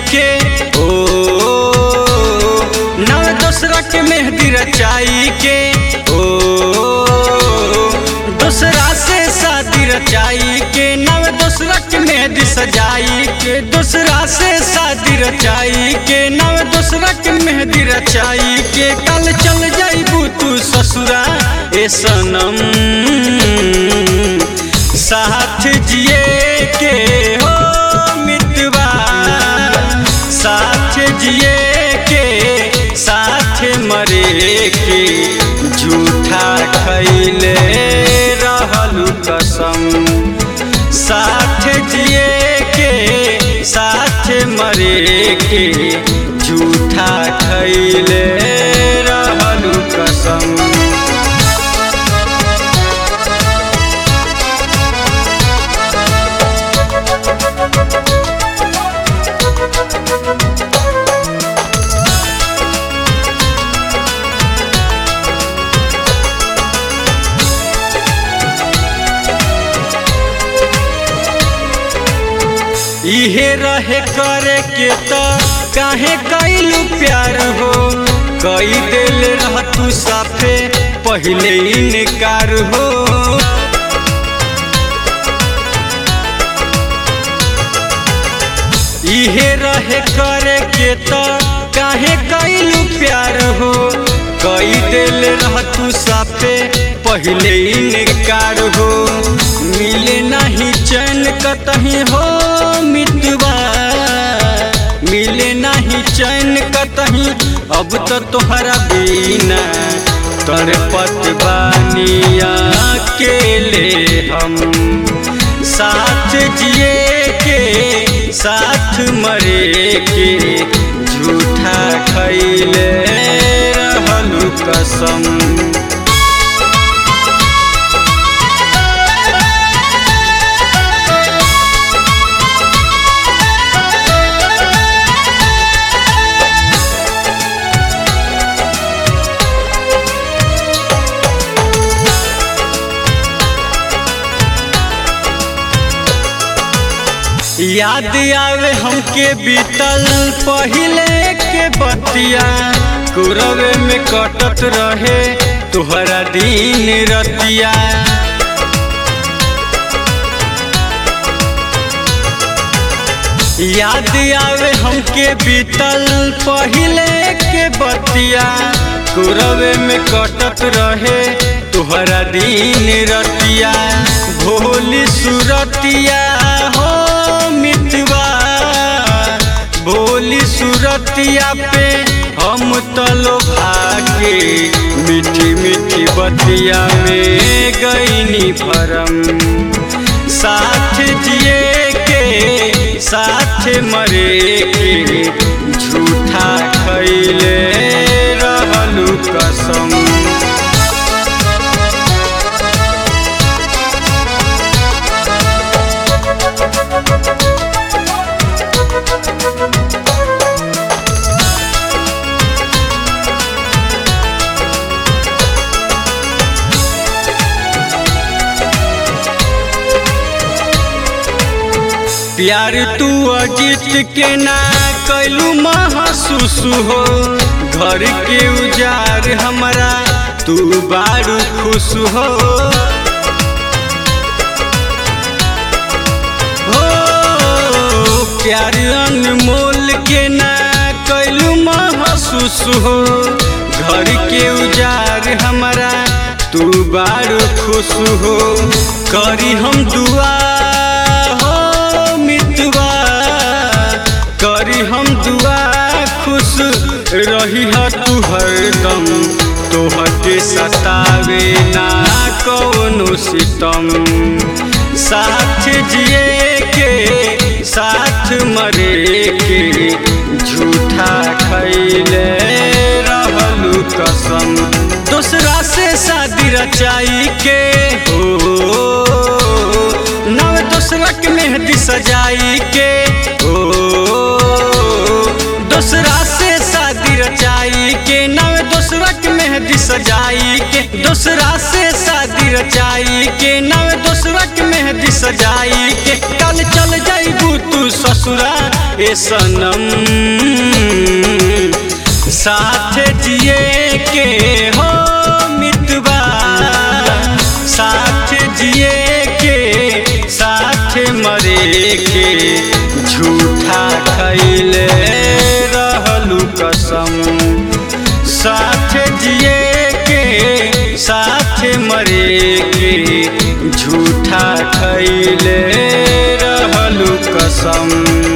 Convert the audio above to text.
के ओ नव दूसरा के मेहंदी रचाई के ओ दूसरा से शादी रचाई के नव दूसरा के मेहंदी सजाई के दूसरा से शादी रचाई के नव दूसरा के मेहंदी रचाई के कल चल जाइबू तू ससुरा ए सनम साथ जिए के हो मितवा साथ जिए के साथ मरे के झूठा खैले रहलू कसम साथ जिए के साथ मरे के झूठा खैले रहलू कसम। इहे रहे करे के तो काहे कैलू प्यार हो कई दिल रह तू साफे पहले इनकार हो इहे रहे करे के तो काहे कैलू प्यार हो कई दिल रह तू साफे पहले इनकार हो मिले नहीं चैन कतही हो मितवा मिले नहीं चैन कतही अब तो तोहरा बिना तड़पत बानी अकेले हम साथ जिए के साथ मरे के झूठा खैले रहलू कसम। याद आवे हमके बीतल पहले के बतिया कुरवे में कटत रहे तुहरा दिन रतिया याद आवे हमके बीतल पहले के बतिया कुरवे में कटत रहे तुहरा दिन रतिया भोली सुरतिया हो मितवा भोली सुरतिया पे हम तलो भागे मीठी मीठी बतिया में गईनी भरम साथ जिए के साथ मरे के झूठा खैले रहलू कसम। प्यार तू अजीत के ना कैलू महसूस हो घर के उजार हमारा तू बारू खुश हो प्यार अनमोल के ना कैलू महसूस हो घर के उजार हमारा तू बारू खुश हो करी हम दुआ करी हम दुआ खुश रही है तू हरदम तोहर के सतावे ना कौनो सितम साथ जिए के साथ मरे के झूठा खैले रहलू कसम दूसरा से शादी रचाई के हो नव दूसरा के मेहंदी सजाई के दूसरा से शादी रचाई के नव दूसरा के मेहंदी सजाई के दूसरा से शादी रचाई के नव दूसरा के मेहंदी सजाई के कल चल जाइबू तू ससुरा ए सनम। साथ जिए के हो मितवा, साथ जिए के साथ मरे के झूठा खैले रहलू कसम। साथ जिए के साथ मरे के झूठा खैले रहलू कसम।